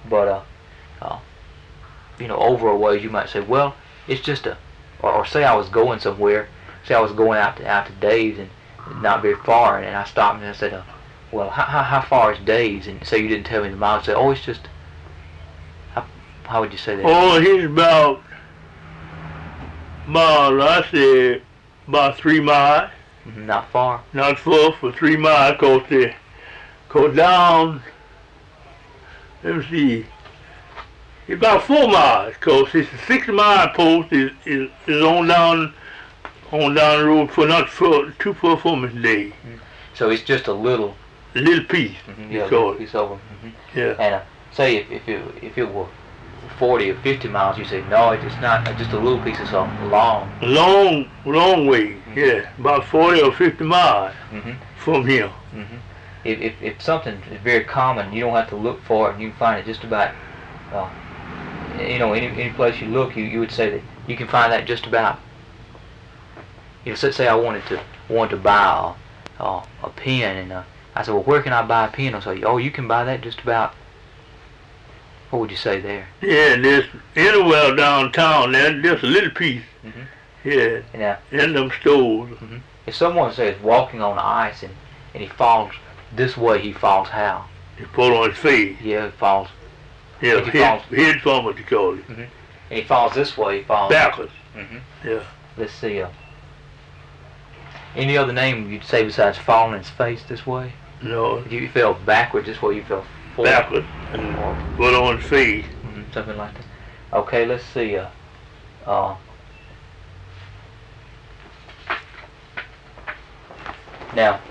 But uh, you know, over a ways you might say, well, it's just a, or say I was going somewhere, say I was going out to Dave's and not very far, and I stopped and I said, well, how far is Dave's? And say you didn't tell me the miles. Say, oh, it's just. How would you say that? Oh, he's about I said about 3 miles. Not far. Not far for 3 miles, cause down. Let me see. It's about 4 miles, cause it's a 6-mile post is on down the road for not for too far from us today. So it's just a little piece. Yeah, a little piece over. Yeah. And say if it were 40 or 50 miles, you say no, it's not just a little piece. It's a long way. Yeah, about 40 or 50 miles from here. If something is very common, you don't have to look for it, and you can find it just about. You know, any place you look, you would say that you can find that just about. You know, say I wanted to buy a pen, and I said, well, where can I buy a pen? I'll say, oh, you can buy that just about. What would you say there? Yeah, there's anywhere downtown, there's just a little piece. Yeah, in them stores. If someone says walking on ice and he falls this way, he falls how? He falls on his face. Yeah, he falls. Yeah, head from what you call it. And he falls this way, he falls backwards. Yeah. Let's see. Any other name you'd say besides falling on his face this way? No. If you fell backwards this way, you fell forward. Backwards and foot on his face. Something like that. Okay, let's see. Now,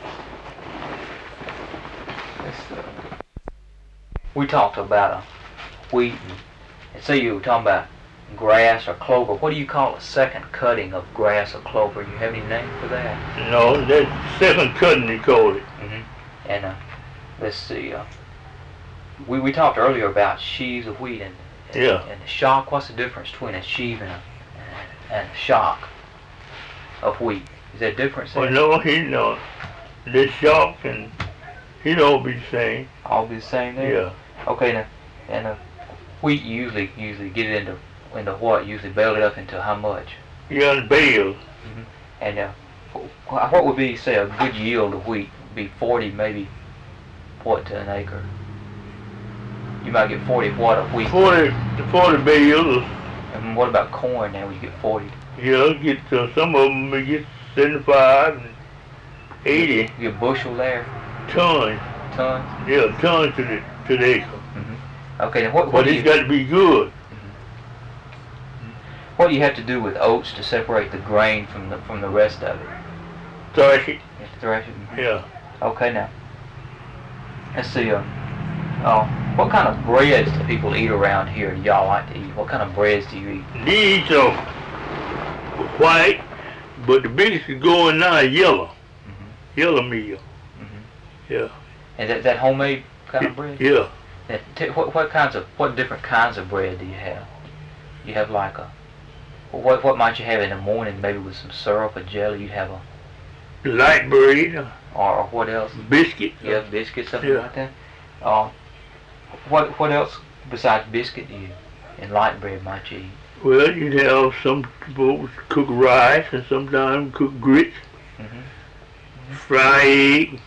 we talked about wheat, and say you were talking about grass or clover. What do you call a second cutting of grass or clover? You have any name for that? No, that's second cutting, you call it. And let's see. We talked earlier about sheaves of wheat and the shock. What's the difference between a sheaf and a shock of wheat? Is there a difference there? Well, no, the shock and he'd all be the same. All be the same there? Yeah. Okay, now, and wheat usually get it into what? Usually bale it up into how much? Yeah, and bale. And what would be, say, a good yield of wheat? Be 40, maybe, what to an acre? You might get 40 what of wheat? 40 bales. And what about corn now? Would you get 40? Yeah, some of them may get 75 and 80. You get bushel there? Tons. Tons? Yeah, tons to the acre. Okay, now what but it's got to be good. What do you have to do with oats to separate the grain from the rest of it? Thrash it. You have to thrash it? Yeah. Okay, now, let's see, what kind of breads do people eat around here? Do y'all like to eat? What kind of breads do you eat? These are white, but the biggest is going now is yellow. Yellow meal. Yeah. And that homemade kind of bread? Yeah. What different kinds of bread do you have? You have like what might you have in the morning? Maybe with some syrup or jelly. You'd have a light bread. Or what else? Biscuit. Yeah, biscuit, something like that. What else besides biscuit do you and light bread might you eat? Well, you'd have some folks cook rice and sometimes cook grits. Fry egg.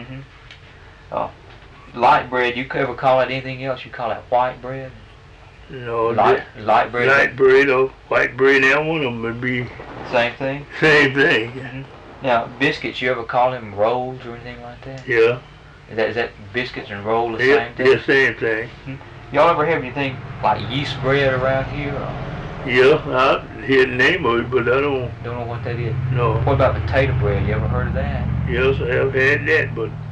Light bread, you ever call it anything else? You call it white bread? No, light bread. Light bread or white bread, and one of them would be same thing. Same thing. Now biscuits, you ever call them rolls or anything like that? Yeah. Is that biscuits and roll the same thing? Yeah, same thing. Y'all ever have anything like yeast bread around here? Yeah, I hear the name of it, but I don't know what that is. No. What about potato bread? You ever heard of that? Yes, I have had that, but